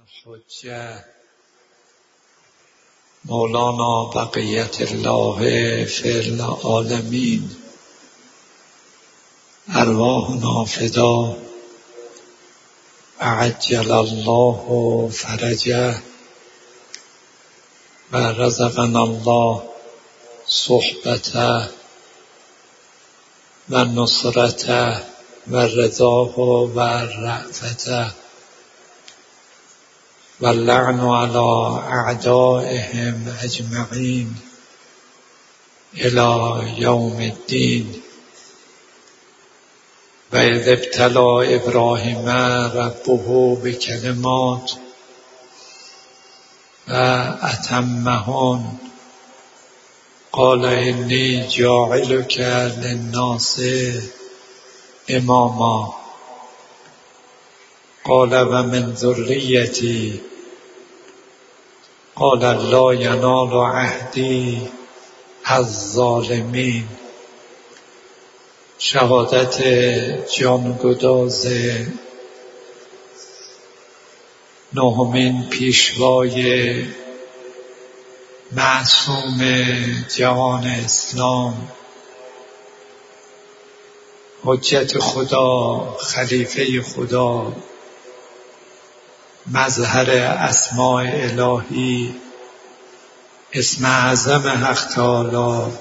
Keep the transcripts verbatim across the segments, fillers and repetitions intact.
الحجة مولانا بقیت الله فی العالمین ارواحنا فدا عجل الله فرجه و رزقنا الله صحبته و نصرته و رضاه و رأفته و اللعن علی اعدائهم اجمعین الی یوم الدین. و اذ ابتلی ابراهیم ربه بکلمات و اتمهن قال انی جاعلک للناس اماما قال و من ذریتی قال لا ینال عهدی الظالمین. شهادت جانگداز نهمین پیشوای معصوم جهان اسلام، حجت خدا، خلیفه خدا، مظهر اسماء الهی، اسم اعظم حق تعالی،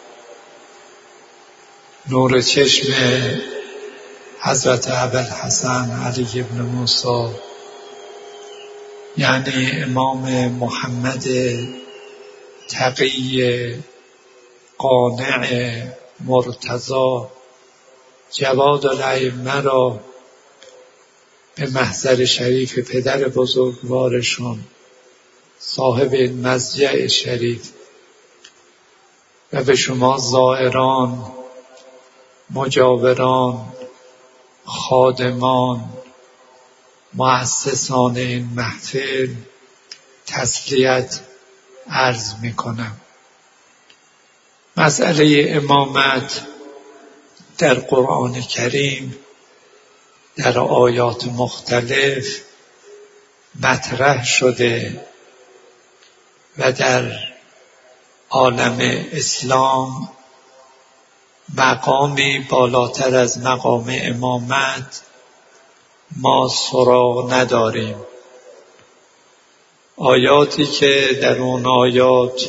نور چشم حضرت ابوالحسن علی بن موسی یعنی امام محمد تقی قانع مرتضی جواد الائمه را به محضر شریف پدر بزرگوارشون صاحب این مضجع شریف و به شما زائران، مجاوران، خادمان، مؤسسان این محفل تسلیت عرض می کنم. مسئله امامت در قرآن کریم در آیات مختلف مطرح شده و در عالم اسلام مقامی بالاتر از مقام امامت ما سراغ نداریم. آیاتی که در اون آیات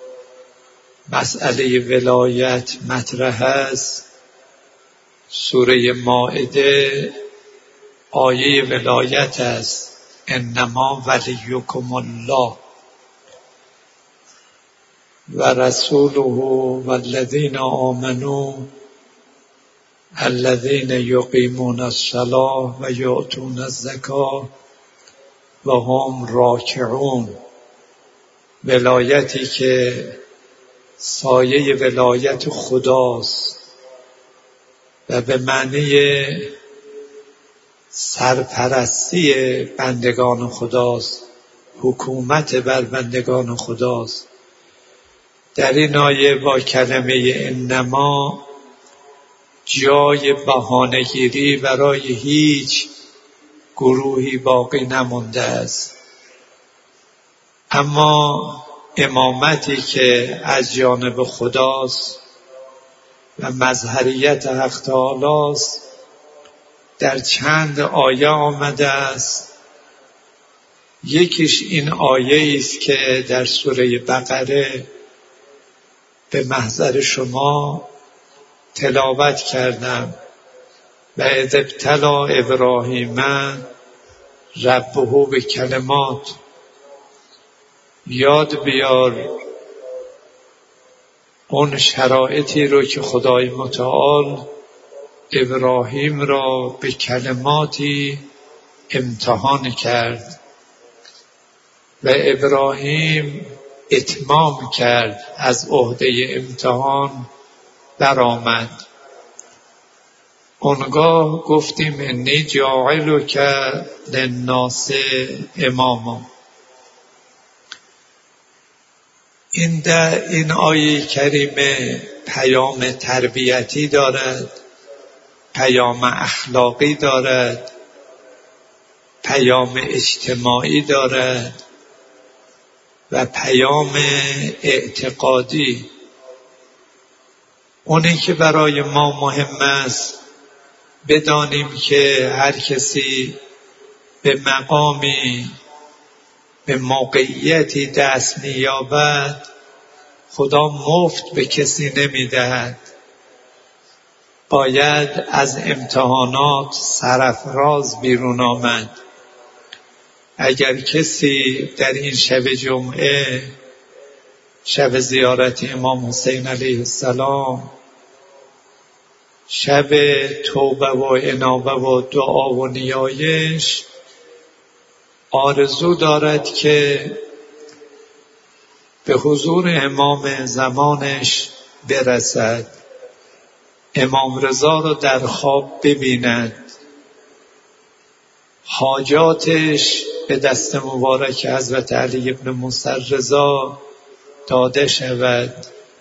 مسئله ولایت مطرح است، سوره مائده آیه ولایت است. انما ولیکم الله و رسوله والذین آمنوا الذین یقیمون الصلاة و یؤتون الزکاة و هم راکعون. ولایتی که سایه ولایت خداست و به معنی سرپرستی بندگان خداست، حکومت بر بندگان خداست. در این آیه با کلمه انما جای بهانه‌گیری برای هیچ گروهی باقی نمانده است. اما امامتی که از جانب خداست و مظهریت حق تعالی است در چند آیه آمده است. یکیش این آیه است که در سوره بقره به محضر شما تلاوت کردم. و اذ ابتلی ابراهیم ربه به کلمات. یاد بیار اون شرایطی رو که خدای متعال ابراهیم را به کلماتی امتحان کرد و ابراهیم اتمام کرد، از عهده امتحان برآمد. اونگاه گفتیم انی جاعلک للناس اماما. این در این آیه کریمه پیام تربیتی دارد، پیام اخلاقی دارد، پیام اجتماعی دارد و پیام اعتقادی. اونی که برای ما مهم است بدانیم که هر کسی به مقامی به موقعیتی دست می‌یابد خدا مفت به کسی نمی‌دهد. باید از امتحانات سرافراز بیرون آمد. اگر کسی در این شب جمعه، شب زیارت امام حسین علیه السلام، شب توبه و انابه و دعا و نیایش، آرزو دارد که به حضور امام زمانش برسد، امام رضا رو در خواب ببیند، حاجاتش به دست مبارک حضرت علی ابن موسی رضا داده شود.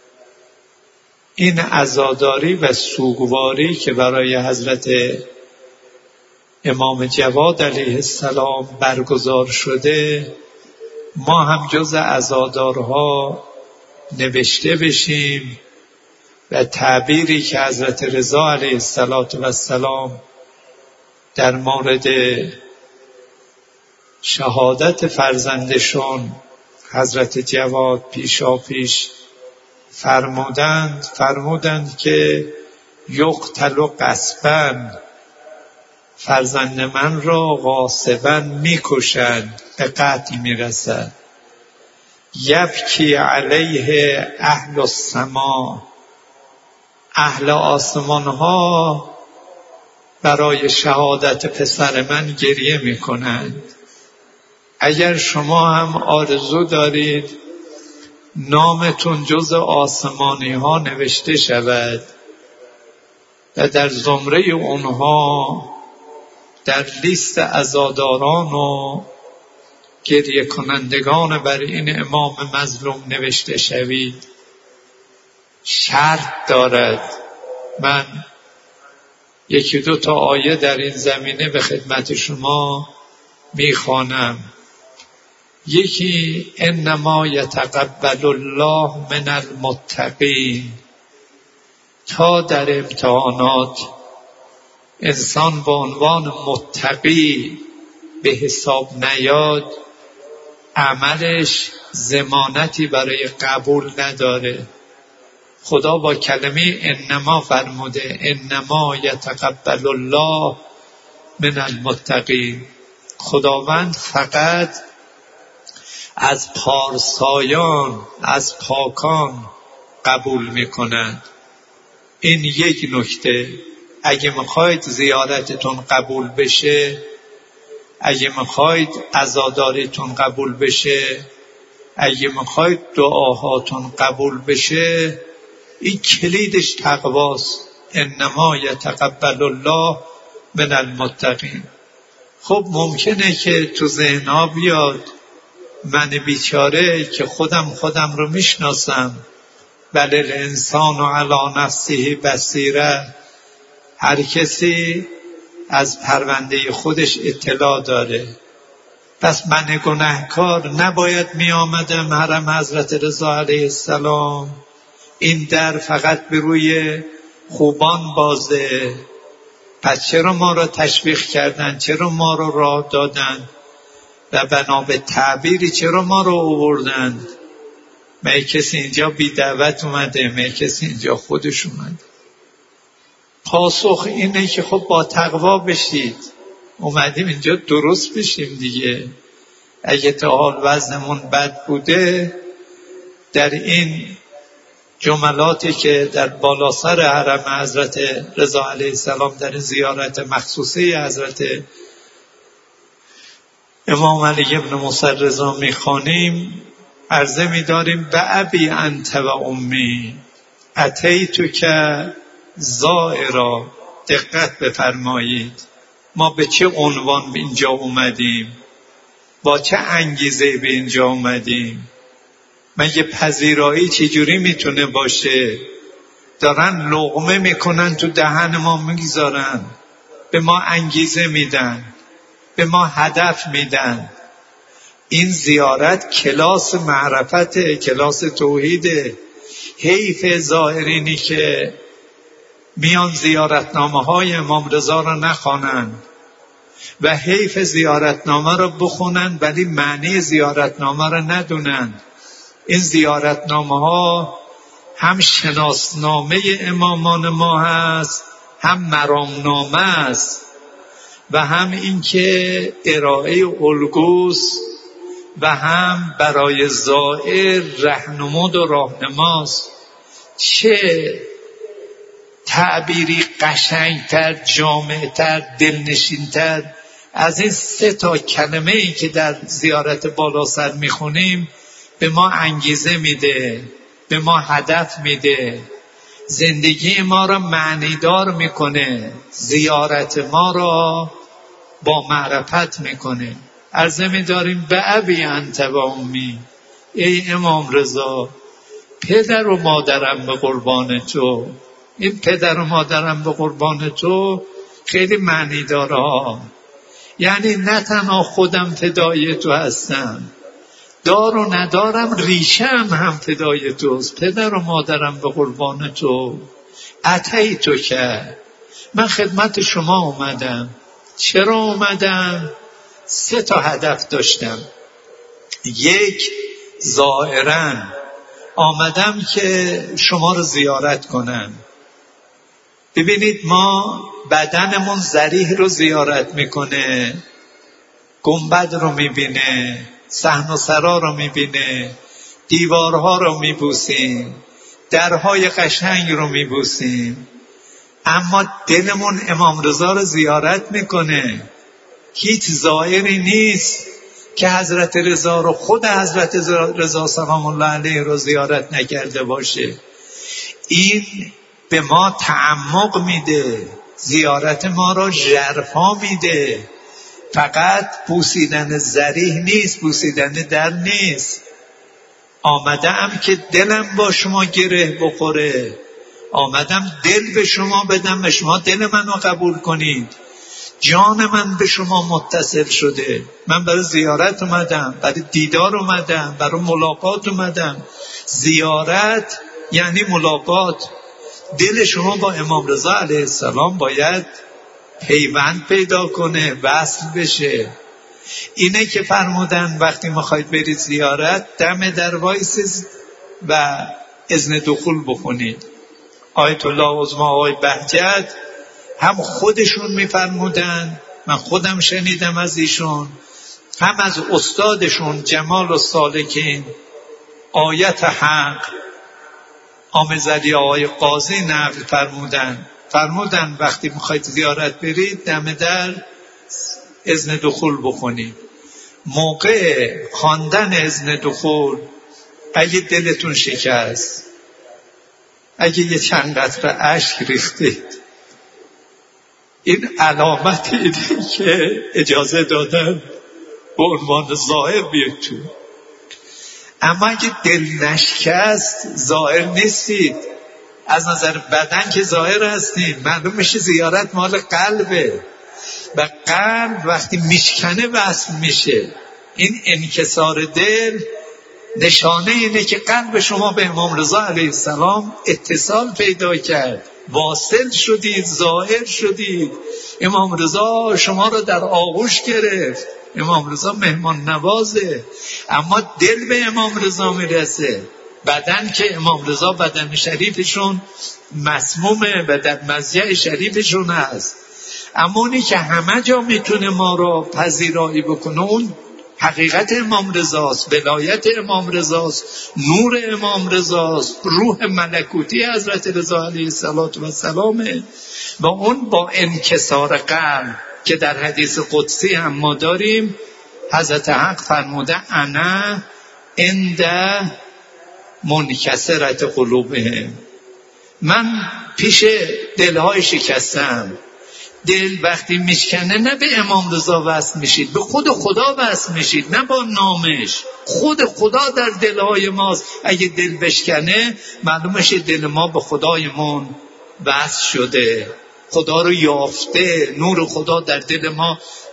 این عزاداری و سوگواری که برای حضرت امام جواد علیه السلام برگزار شده، ما هم جز عزادارها نوشته بشیم و تعبیری که حضرت رضا علیه السلام در مورد شهادت فرزندشون حضرت جواد پیشاپیش فرمودند فرمودند که یقتل غصبا، فرزند من را غاصبا میکشند، به قتل میرسد. یبکی علیه اهل السما، اهل آسمان ها برای شهادت پسر من گریه میکنند. اگر شما هم آرزو دارید نامتون جز آسمانی ها نوشته شود و در زمره اونها در لیست عزاداران و گریه کنندگان بر این امام مظلوم نوشته شوید، شرط دارد. من یکی دو تا آیه در این زمینه به خدمت شما میخوانم. یکی انما یتقبل الله من المتقین. تا در امتحانات انسان به عنوان متقی به حساب نیاد، عملش ضمانتی برای قبول نداره. خدا با کلمه انما فرموده انما یتقبل الله من المتقین. خداوند فقط از پارسایان، از پاکان قبول میکند. این یک نکته. اگه میخواید زیارتتون قبول بشه، اگه میخواید عزاداریتون قبول بشه، اگه میخواید دعاهاتون قبول بشه، این کلیدش تقواست. انما یتقبل الله من المتقین. خب ممکنه که تو ذهنها بیاد من بیچاره که خودم خودم رو میشناسم، بل الانسان علی نفسه بصیره، هر کسی از پرونده خودش اطلاع داره، پس من گناهکار نباید می آمدم حرم حضرت رضا علیه السلام. این در فقط به روی خوبان بازه. پس چرا ما را تشویق کردن؟ چرا ما را راه دادن؟ و بنا به تعبیری چرا ما را آوردند؟ می کسی اینجا بی دعوت اومده؟ می کسی اینجا خودش اومده؟ پاسخ اینه که خب با تقوا بشید. اومدیم اینجا درست بشیم دیگه. اگه تا حال وزنمون بد بوده، در این جملاتی که در بالا سر حرم حضرت رضا علیه السلام در زیارت مخصوصه حضرت امام علی ابن موسی رضا میخوانیم، عرضه می‌داریم به ابی انت و امی اتیتو که زائرا. دقت بفرمایید، ما به چه عنوان به اینجا اومدیم؟ با چه انگیزه به اینجا اومدیم؟ مگه پذیرایی چجوری میتونه باشه؟ دارن لقمه میکنن تو دهن ما میگذارن، به ما انگیزه میدن. به ما هدف میدن. این زیارت کلاس معرفت، کلاس توحیده. حیف زائرینی که میان زیارتنامه های امام رضا را نخوانند و حیف زیارتنامه را بخونند ولی معنی زیارتنامه را ندونند. این زیارتنامه ها هم شناسنامه امامان ما هست، هم مرامنامه است و هم اینکه ارائه الگوست و هم برای زائر رهنمود و راهنماست. چه تعبیری قشنگتر، جامعتر، دلنشینتر از این سه تا کلمه ای که در زیارت بالا سر میخونیم به ما انگیزه میده، به ما هدف میده، زندگی ما را معنیدار میکنه، زیارت ما را با معرفت میکنه. عرضه می‌داریم به ابی انت و امی، ای امام رضا پدر و مادرم به قربان تو. این پدر و مادرم به قربان تو خیلی معنی داره، یعنی نه تنها خودم فدای تو هستم، دار و ندارم ریشم هم فدای توست. پدر و مادرم به قربان تو. اتهی تو که من خدمت شما اومدم. چرا اومدم؟ سه تا هدف داشتم. یک، زائرن آمدم که شما رو زیارت کنم. ببینید ما بدنمون ضریح رو زیارت میکنه، گنبد رو میبینه، صحن و سرا رو میبینه، دیوارها رو میبوسیم، درهای قشنگ رو میبوسیم، اما دلمون امام رضا رو زیارت میکنه. هیچ زائری نیست که حضرت رضا رو، خود حضرت رضا سلام الله علیه رو زیارت نکرده باشه. این به ما تعمق میده، زیارت ما را ژرفا میده. فقط بوسیدن ضریح نیست، بوسیدن در نیست. آمدم که دلم با شما گره بخوره، آمدم دل به شما بدم و شما دل منو قبول کنید. جان من به شما متصل شده. من برای زیارت اومدم، برای دیدار اومدم، برای ملاقات اومدم. زیارت یعنی ملاقات. دل شما با امام رضا علیه السلام باید پیوند پیدا کنه، وصل بشه. اینه که فرمودن وقتی میخواید برید زیارت دم در وایسید و اذن دخول بکنید. آیت الله عظمی آقای بهجت هم خودشون میفرمودن، من خودم شنیدم از ایشون، هم از استادشون جمال السالکین آیت حق آمزلی آقای قاضی نقل فرمودن. فرمودن وقتی میخواید زیارت برید دم در اذن دخول بکنید. موقع خواندن اذن دخول اگه دلتون شکست، اگه یه چند قطره اشک ریختید، این علامت اینه که اجازه دادن به عنوان ظاهر بیاید تو. اما اگه دل نشکست ظاهر نیستید. از نظر بدن که ظاهر هستید، معلوم میشه زیارت مال قلبه و قلب وقتی میشکنه وصل میشه. این انکسار دل نشانه اینه که قلب شما به امام رضا علیه السلام اتصال پیدا کرد، واصل شدید، ظاهر شدید. امام رضا شما رو در آغوش گرفت. امام رضا مهمان نوازه، اما دل به امام رضا میرسه. بدن که امام رضا بدن شریفشون مسمومه و در مضجع شریفشون هست، اما اونی که همه جا میتونه ما رو پذیرایی بکنه اون حقیقت امام رضاست، ولایت امام رضاست، نور امام رضاست، روح ملکوتی حضرت رضا علیه السلام و اون با انکسار قلب که در حدیث قدسی هم ما داریم. حضرت حق فرموده انا عند منکسرت قلوبهم، من پیش دلهای شکستم. دل وقتی میشکنه نه به امام رضا وصل میشید، به خود خدا وصل میشید، نه با نامش. خود خدا در دلهای ماست. اگه دل بشکنه معلوم میشه دل ما به خدایمون وصل شده، خدا رو یافته، نور خدا در دل ما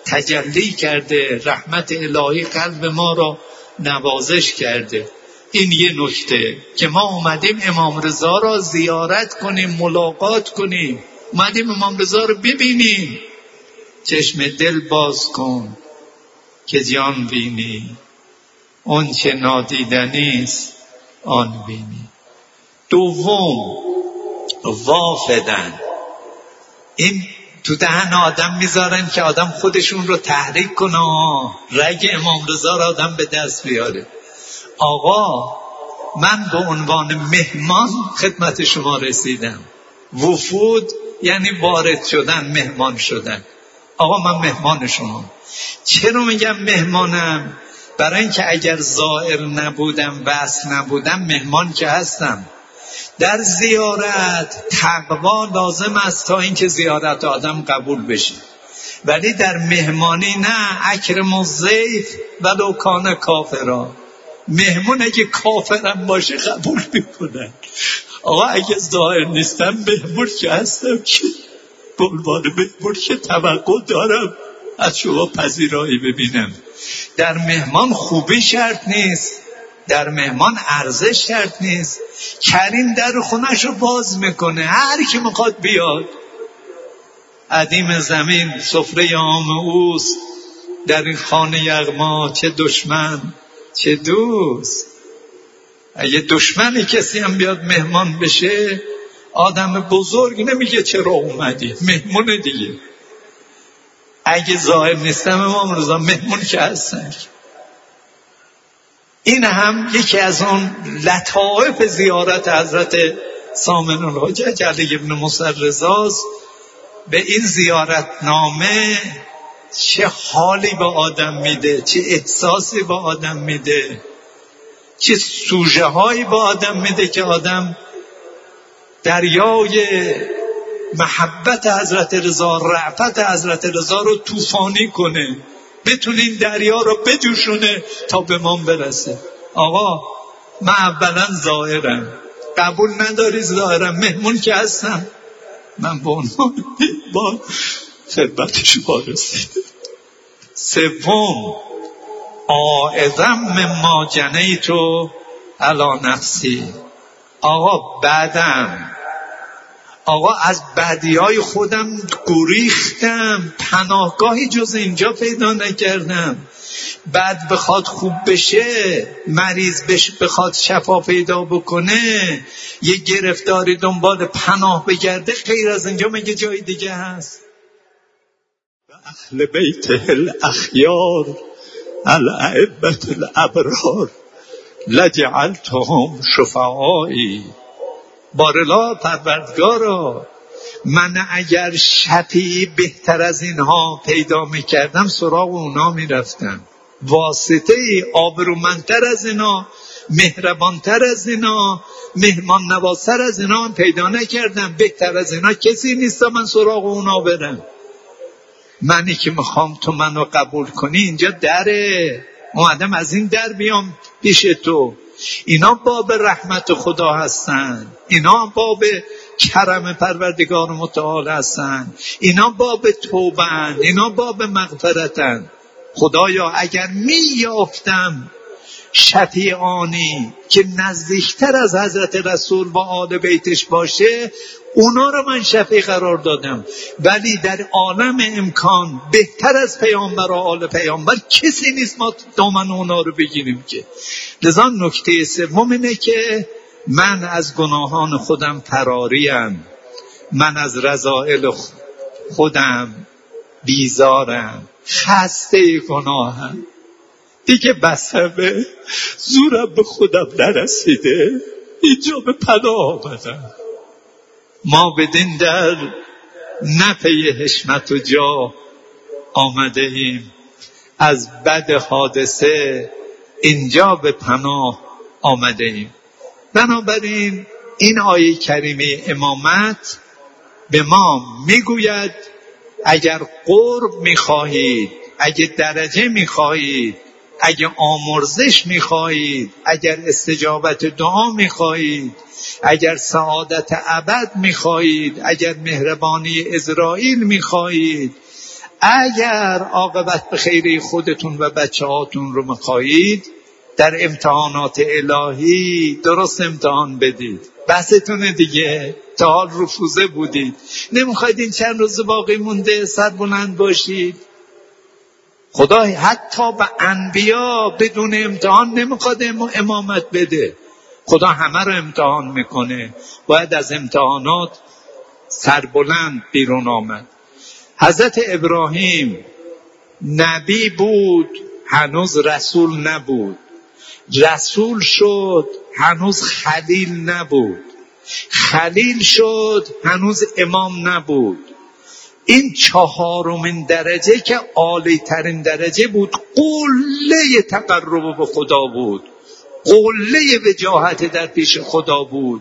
تجلی کرده، رحمت الهی قلب ما را نوازش کرده. این یه نکته که ما اومدیم امام رضا را زیارت کنیم، ملاقات کنیم، اومدیم امام رضا را ببینیم. چشم دل باز کن که جان بینی، اون چه نادیدنیست آن بینی. دوم، وافدن. این تو دهن آدم میذارن که آدم خودشون رو تحریک کنه، رگ امام رضا را آدم به دست بیاره. آقا من به عنوان مهمان خدمت شما رسیدم. وفود یعنی وارد شدن، مهمان شدن. آقا من مهمان شما. چرا میگم مهمانم؟ برای اینکه اگر زائر نبودم، وصل نبودم، مهمان که هستم. در زیارت تقوا لازم است تا اینکه زیارت آدم قبول بشه، ولی در مهمانی نه. اکرم الضیف ولو کان کافرا. مهمون اگه کافرم باشه قبول میکنن. آقا اگه ظاهر نیستم مهمون که هستم، که به عنوان مهمون که توقع دارم از شما پذیرایی ببینم. در مهمان خوبی شرط نیست، در مهمان ارزش شرط نیست. کریم در خونش رو باز میکنه، هر کی میخواد بیاد. عدیم زمین سفره عام اوست، در این خانه یغما چه دشمن چه دوست. اگه دشمن کسی هم بیاد مهمان بشه، آدم بزرگ نمیگه چرا اومدی، مهمون دیگه. اگه ظاهر نیستم امام رضا مهمون که هستن. این هم یکی از اون لطائف زیارت حضرت سامن الحجج علی ابن موسی رضاست. به این زیارت نامه چه حالی به آدم میده، چه احساسی به آدم میده، چه سوژه هایی به آدم میده که آدم دریای محبت حضرت رضا، رأفت حضرت رضا رو طوفانی کنه، بتونه این دریا رو بجوشونه تا به ما برسه. آقا من اولا ظاهرم، قبول نداری ظاهرم، مهمون که هستم. من به عنوان با خدمتش رسیدم. سوم، اعظم مما جنیتو علی نفسی. آقا بعدم، آقا از بدیهای خودم گریختم، پناهگاهی جز اینجا پیدا نکردم. بعد بخواد خوب بشه، مریض بشه، بخواد شفا پیدا بکنه، یه گرفتاری دنبال پناه بگرده، غیر از اینجا مگه جای دیگه هست؟ اهل بیت الاخیار الائمه الابرار لجعلتهم شفعایی. بارلا پروردگارا، من اگر شفیعی بهتر از اینها پیدا میکردم سراغ اونا میرفتم. واسطه ای آبرومندتر از اینا، مهربانتر از اینا، مهمان نوازتر از اینا پیدا نکردم. بهتر از اینا کسی نیست من سراغ اونا برم. منی که میخوام تو منو قبول کنی، اینجا دره، اومدم از این در بیام پیش تو. اینا باب رحمت خدا هستن، اینا باب کرم پروردگار متعال هستن، اینا باب توبن، اینا باب مغفرتن. خدایا اگر می یافتم شفیعانی که نزدیکتر از حضرت رسول و آل بیتش باشه، اونا رو من شفیع قرار دادم. ولی در عالم امکان بهتر از پیامبر و آل پیامبر کسی نیست ما دامن اونا رو بگیریم که. لذا نکته سوم اینه که من از گناهان خودم فراریم، من از رذائل خودم بیزارم، خسته گناهم دیگه، بسمه زورم به خودم نرسیده، اینجا به پناه آمدم. ما بدین در نفی حشمت و جا آمده ایم، از بد حادثه اینجا به پناه آمده ایم. بنابراین این آیه کریمه امامت به ما میگوید اگر قرب میخواهید، اگر درجه میخواهید، اگر آمرزش میخواهید، اگر استجابت دعا میخواهید، اگر سعادت ابد میخواهید، اگر مهربانی عزرائیل میخواهید، اگر عاقبت به خیره خودتون و بچه هاتون رو میخواهید در امتحانات الهی درست امتحان بدید. بحثتونه دیگه، تا حال رفوزه بودید، نمیخواید این چند روز باقی مونده سربلند باشید. خدا حتی به انبیا بدون امتحان نمیخواد امامت بده. خدا همه رو امتحان میکنه، باید از امتحانات سربلند بیرون آمد. حضرت ابراهیم نبی بود، هنوز رسول نبود. رسول شد، هنوز خلیل نبود. خلیل شد، هنوز امام نبود. این چهارمین درجه که عالی ترین درجه بود، قله تقرب به خدا بود، قله وجاهت در پیش خدا بود،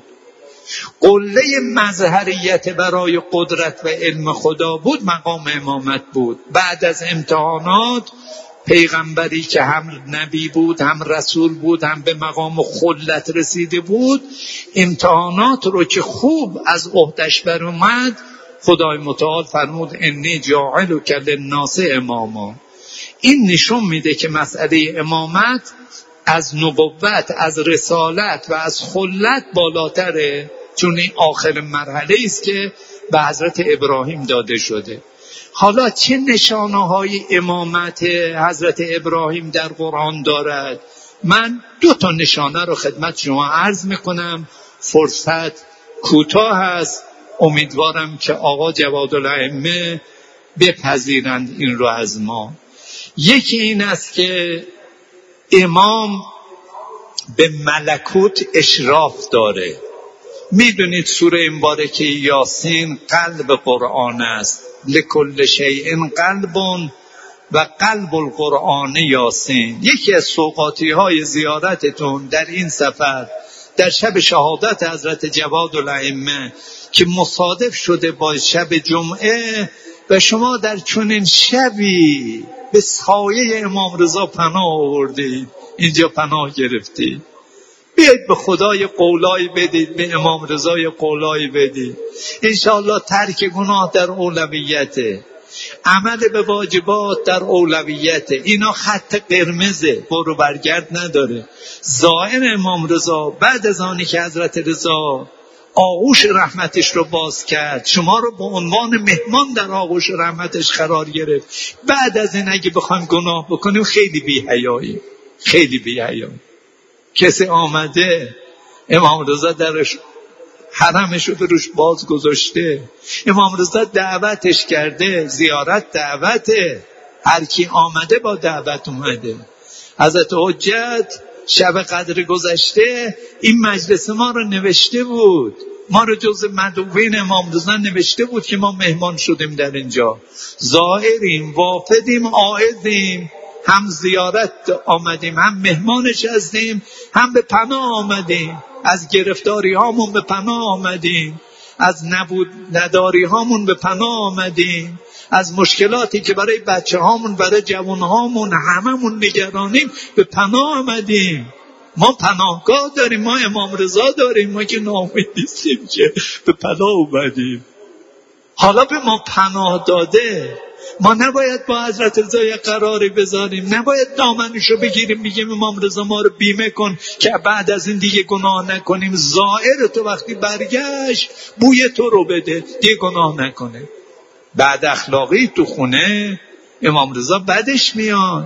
قله مظهریت برای قدرت و علم خدا بود، مقام امامت بود. بعد از امتحانات پیغمبری که هم نبی بود، هم رسول بود، هم به مقام خلت رسیده بود، امتحانات رو که خوب از عهدش بر اومد، خدای متعال فرمود انی جاعلک للناس اماما. این نشون میده که مسئله امامت از نبوت، از رسالت و از خلت بالاتره، چون این آخر مرحله است که به حضرت ابراهیم داده شده. حالا چه نشانه های امامت حضرت ابراهیم در قرآن دارد؟ من دو تا نشانه رو خدمت شما عرض میکنم، فرصت کوتاه است، امیدوارم که آقا جوادالائمه بپذیرند این رو از ما. یکی این است که امام به ملکوت اشراف داره. میدونید سوره مبارکه یاسین قلب قرآن است، لکل شیء قلب و قلب القرآن یاسین. یکی از سوغاتی های زیارتتون در این سفر، در شب شهادت حضرت جوادالائمه که مصادف شده با شب جمعه و شما در چنین شبی به سایه امام رضا پناه آوردید، اینجا پناه گرفتید، بیایید به خدای قولایی بدید، به امام رضای قولایی بدید. انشاءالله ترک گناه در اولویته، عمل به واجبات در اولویته. اینا خط قرمزه، برو برگرد نداره. زائر امام رضا بعد از آنی که حضرت رضا آغوش رحمتش رو باز کرد، شما رو به عنوان مهمان در آغوش رحمتش قرار گرفت، بعد از این اگه بخوایم گناه بکنیم خیلی بی‌حیایی، خیلی بی‌حیایی. کسی آمده امام رضا درش حرمش رو روش باز گذاشته، امام رضا دعوتش کرده، زیارت دعوته، هر کی آمده با دعوت اومده. حضرت حجت شب قدر گذشته این مجلس ما رو نوشته بود، ما رو جز مدعوین امام رضا نوشته بود که ما مهمان شدیم در اینجا، زائریم، وافدیم، عائدیم، هم زیارت آمدیم، هم مهمانش هستیم، هم به پناه آمدیم، از گرفتاری هامون به پناه آمدیم، از نبود نداری هامون به پناه آمدیم، از مشکلاتی که برای بچه هامون، برای جوان هامون هممون نگرانیم به پناه آمدیم. ما پناهگاه داریم، ما امام رضا داریم، ما که ناامید نیستیم که به پناه اومدیم. حالا به ما پناه داده، ما نباید با حضرت رضا یک قراری بذاریم، نباید دامنشو بگیریم بگیم امام رضا ما رو بیمه کن که بعد از این دیگه گناه نکنیم. زائر تو وقتی برگشت بوی تو رو بده، دیگه گناه نکنه. بعد اخلاقی تو خونه امام رضا بدش میاد.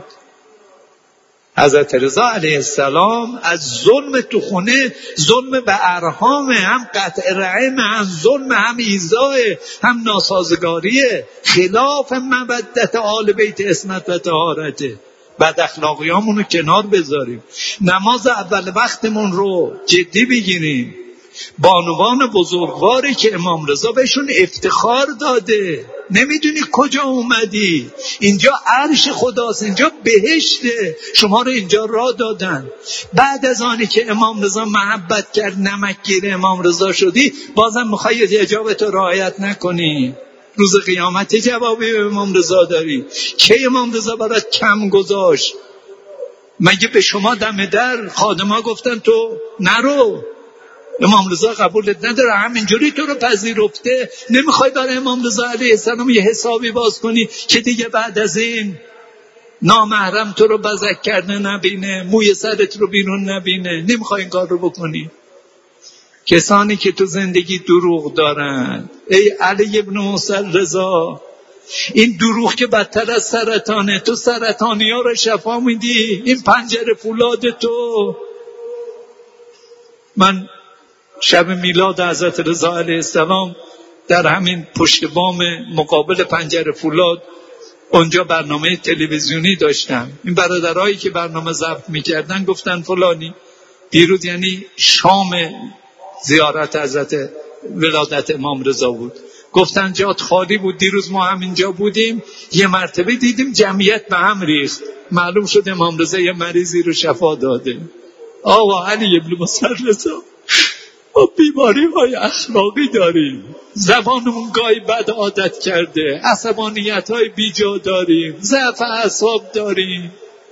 حضرت رضا علیه السلام از ظلم تو خونه، ظلم به ارحام، هم قطع رحم، هم ظلم، هم ایذاء، هم ناسازگاریه، خلاف مودت آل بیت عصمت و طهارته. بعد اخلاقیامونو کنار بذاریم، نماز اول وقتمون رو جدی بگیریم. بانوان بزرگواری که امام رضا بهشون افتخار داده، نمیدونی کجا اومدی، اینجا عرش خداست، اینجا بهشته، شما رو اینجا راه دادن. بعد از آنی که امام رضا محبت کرد، نمک گیر امام رضا شدی، بازم میخوای حجابت رو رعایت نکنی. روز قیامت جوابی به امام رضا داری. که امام رضا برات کم گذاشت؟ مگه به شما دم در خادما گفتن تو نرو؟ امام رضا قبولت نداره، همینجوری تو رو پذیرفته، نمیخوای برای امام رضا علیه السلام یه حسابی باز کنی که دیگه بعد از این نامحرم تو رو بزک کرده نبینه، موی سرت رو بیرون نبینه، نمیخوای این کار رو بکنی. کسانی که تو زندگی دروغ دارن، ای علی ابن موسی رضا، این دروغ که بدتر از سرطانه، تو سرطانی ها رو شفا میدی، این پنجره فولاد تو. من شب میلاد حضرت رضا علیه السلام در همین پشت بام مقابل پنجره فولاد اونجا برنامه تلویزیونی داشتم. این برادرایی که برنامه ضبط میکردن گفتن فلانی دیروز، یعنی شام زیارت حضرت ولادت امام رضا بود، گفتن جات خالی بود، دیروز ما هم اینجا بودیم، یه مرتبه دیدیم جمعیت به هم ریخت، معلوم شد امام رضا یه مریضی رو شفا داده. آقا علی ابن موسی رضا، ما بیماری های اخلاقی داریم، زبانمون گاهی بد عادت کرده، عصبانیت های بیجا داریم، ضعف اعصاب داریم،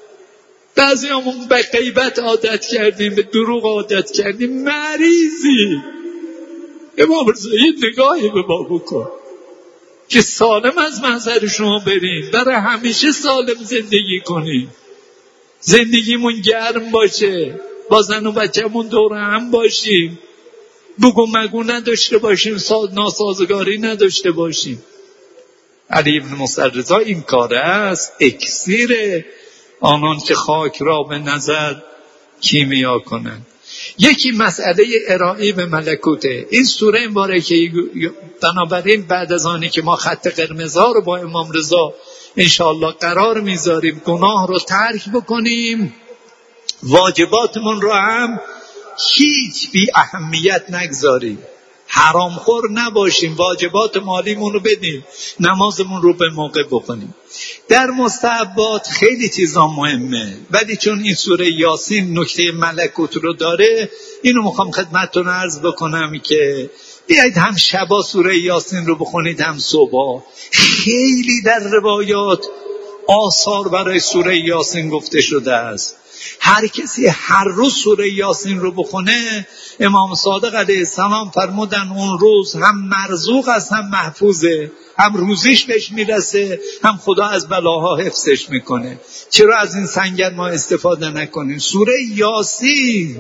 بعضی همون به غیبت عادت کردیم، به دروغ عادت کردیم، مریضی. امام رضا یه نگاهی به ما بکن که سالم از محضر شما بریم، برای همیشه سالم زندگی کنیم، زندگیمون گرم باشه، با زن و بچه‌مون دور هم باشیم، بگو مگو نداشته باشیم، ناسازگاری نداشته باشیم. علی ابن موسی رضا این کاره است، اکسیر آنان که خاک را به نظر کیمیا کنند. یکی مسئله ارائه به ملکوته. این سوره مبارکه بنابراین بعد از آنی که ما خط قرمزها رو با امام رضا انشاءالله قرار میذاریم، گناه رو ترک بکنیم، واجباتمون رو هم هیچ بی اهمیت نگذاریم، حرامخور نباشیم، واجبات مالیمون رو بدیم، نمازمون رو به موقع بکنیم. در مستحبات خیلی چیزا مهمه، ولی چون این سوره یاسین نکته ملکوت رو داره، اینو میخوام خدمتتون عرض بکنم که بیایید هم شبا سوره یاسین رو بخونید هم صبح. خیلی در روایات آثار برای سوره یاسین گفته شده است. هر کسی هر روز سوره یاسین رو بخونه، امام صادق علیه السلام فرمودن اون روز هم مرزوق است، هم محفوظه، هم روزیش بهش میرسه، هم خدا از بلاها حفظش میکنه. چرا از این سنگر ما استفاده نکنیم؟ سوره یاسین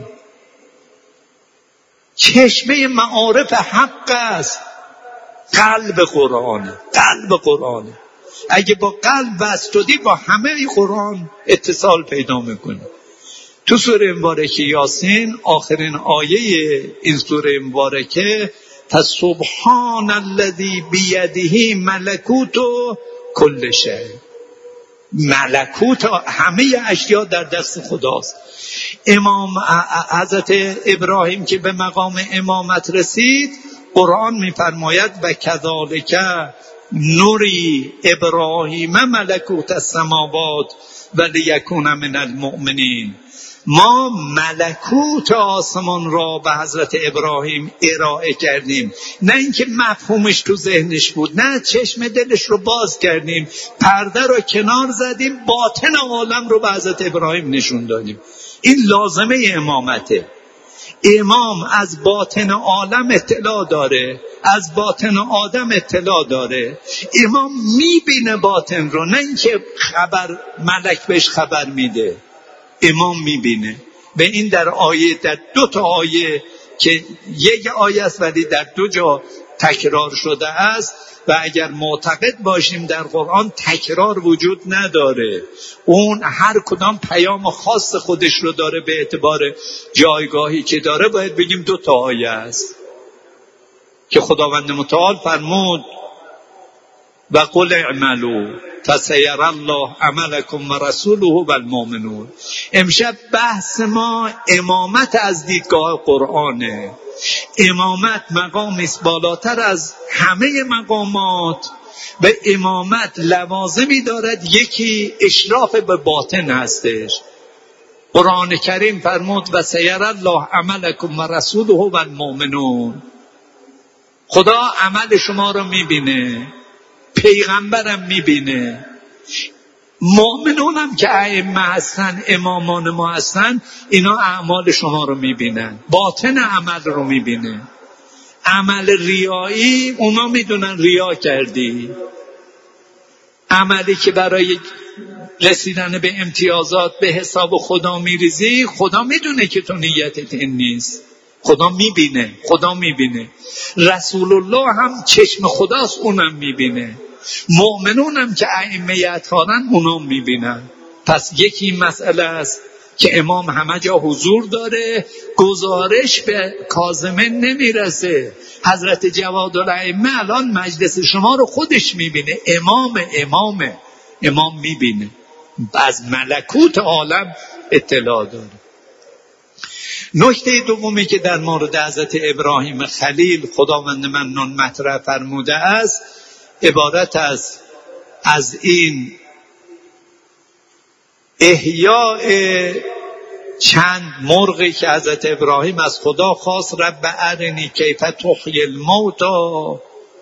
چشمه معارف حق است، قلب قرآنه، قلب قرآنه. اگه با قلب بستودی با همه قرآن اتصال پیدا میکنی. تو سوره مبارکه یاسین آخرین آیه این سوره مبارکه، فسبحان الذی بیده ملکوت کل شیء، ملکوت همه اشیا در دست خداست. امام حضرت ابراهیم که به مقام امامت رسید، قرآن میفرماید و کذالک نوری ابراهیم ملکوت السماوات و لیکون من المؤمنین. ما ملکوت آسمان را به حضرت ابراهیم ارائه کردیم، نه اینکه مفهومش تو ذهنش بود، نه چشم دلش رو باز کردیم، پرده رو کنار زدیم، باطن عالم رو به حضرت ابراهیم نشون دادیم. این لازمه امامته. امام از باطن عالم اطلاع داره، از باطن آدم اطلاع داره. امام میبینه باطن رو، نه اینکه خبر ملک بهش خبر میده، امام میبینه. به این در آیه، در دو تا آیه که یک آیه است ولی در دو جا تکرار شده است، و اگر معتقد باشیم در قرآن تکرار وجود نداره، اون هر کدام پیام خاص خودش رو داره، به اعتبار جایگاهی که داره باید بگیم دو تا آیه است که خداوند متعال فرمود و قل اعملوا فسیر الله عملکم و رسوله و المؤمنون. امشب بحث ما امامت از دیدگاه قرآنه. امامت مقامی است بالاتر از همه مقامات، و امامت لوازمی دارد. یکی اشراف به باطن هستش. قرآن کریم فرمود و سیر الله عملکم و رسوله و المؤمنون. خدا عمل شما رو میبینه، پیغمبرم میبینه. مؤمنون هم که ائمه هستن، امامان ما هستن، اینا اعمال شما رو میبینن، باطن عمل رو میبینه. عمل ریایی اونا میدونن ریا کردی، عملی که برای رسیدن به امتیازات به حساب خدا میریزی، خدا میدونه که تو نیتت این نیست، خدا میبینه، خدا میبینه. رسول الله هم چشم خداست، اونم میبینه. مؤمنون هم که ائمه اطهارن، اونم میبینن. پس یکی این مسئله است که امام همه جا حضور داره، گزارش به کاظمه نمیرسه. حضرت جوادالائمه الان مجلس شما رو خودش میبینه، امام امام امام میبینه، از ملکوت عالم اطلاع داره. نکته دومی که در مورد حضرت ابراهیم خلیل خداوند منان مطرح فرموده است عبارت است از این احیاء چند مرغی که حضرت ابراهیم از خدا خواست، رب ارنی کیف تحیی الموتی.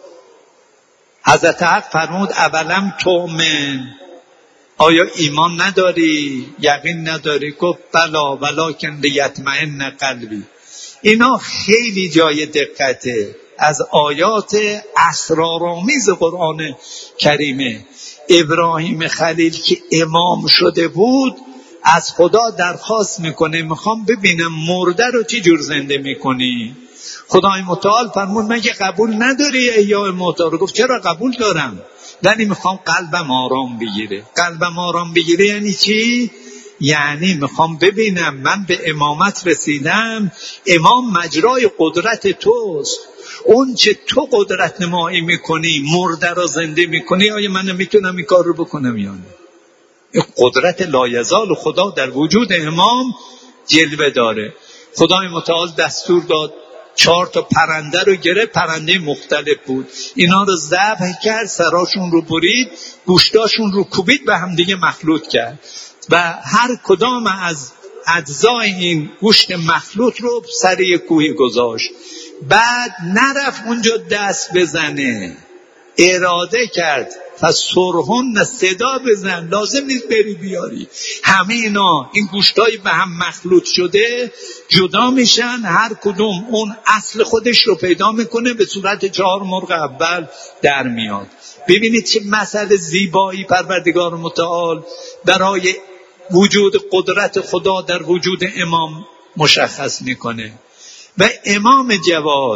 حضرت حق فرمود اولم تؤمن، آیا ایمان نداری، یقین نداری؟ گفت بلا ولکن لیطمئن قلبی. اینا خیلی جای دقته، از آیات اسرارآمیز قرآن کریمه. ابراهیم خلیل که امام شده بود از خدا درخواست میکنه میخوام ببینم مرده رو چی جور زنده میکنی. خدای متعال فرمود مگه قبول نداری احیاء موتی رو؟ گفت چرا قبول دارم، یعنی میخوام قلبم آرام بگیره. قلبم آرام بگیره یعنی چی؟ یعنی میخوام ببینم من به امامت رسیدم، امام مجرای قدرت توست، اون چه تو قدرت نمایی میکنی مرده را زنده میکنی، آیا من میتونم این کار رو بکنم یا نه؟ قدرت لایزال خدا در وجود امام جلوه داره. خدای متعال دستور داد چهار تا پرنده رو گرفت، پرنده مختلف بود، اینا رو ذبح کرد، سراشون رو برید، گوشتاشون رو کوبید، به هم دیگه مخلوط کرد و هر کدام از اجزای این گوشت مخلوط رو سر یک کوهی گذاشت. بعد نرفت اونجا دست بزنه، اراده کرد فسرهن، صدا بزن، لازم نیست بری بیاری. همه اینا این گوشتای به هم مخلوط شده جدا میشن، هر کدوم اون اصل خودش رو پیدا میکنه، به صورت چهار مرغ اول در میاد. ببینید چه مسئله زیبایی پروردگار متعال برای وجود قدرت خدا در وجود امام مشخص میکنه. و امام جواد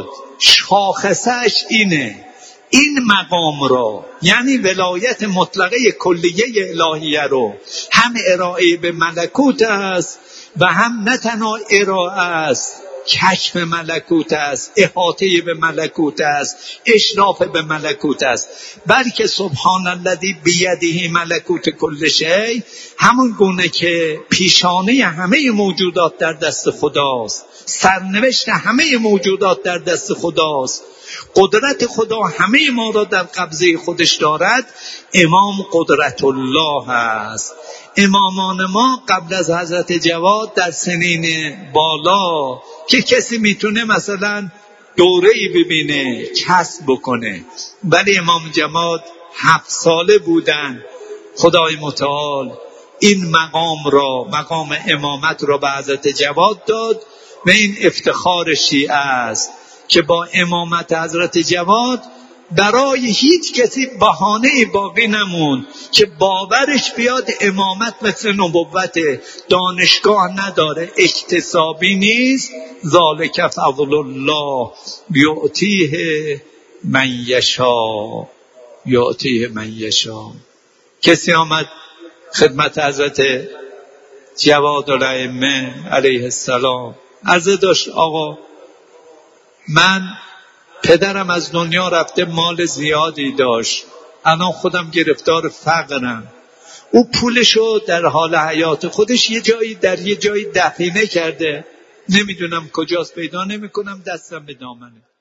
شاخصش اینه، این مقام را یعنی ولایت مطلقه کلیه الهیه رو هم ارائه به ملکوت است و هم نه تنها ارائه است، کشف ملکوت است، احاطه به ملکوت است، اشراف به ملکوت است، بلکه سبحان الذی بیده ملکوت کل شیء، همون گونه که پیشانه همه موجودات در دست خداست، سرنوشت همه موجودات در دست خداست، قدرت خدا همه ما را در قبضه خودش دارد. امام قدرت الله است. امامان ما قبل از حضرت جواد در سنین بالا که کسی میتونه مثلا دوره‌ای ببینه، کسب بکنه، ولی امام جواد هفت ساله بودن. خدای متعال این مقام را، مقام امامت را به حضرت جواد داد و این افتخار شیعه است که با امامت حضرت جواد برای هیچ کسی بهانه باقی نموند که باورش بیاد امامت مثل نبوت، دانشگاه نداره، اکتسابی نیست. ذالک فضل الله یعطیه من یشاء، یعطیه من یشاء. کسی آمد خدمت حضرت جوادالائمه علیه السلام، عرضه داشت آقا من پدرم از دنیا رفته، مال زیادی داشت، الان خودم گرفتار فقرم، او پولشو در حال حیات خودش یه جایی در یه جایی دفینه کرده، نمیدونم کجاست، پیدا نمیکنم، دستم به دامنه.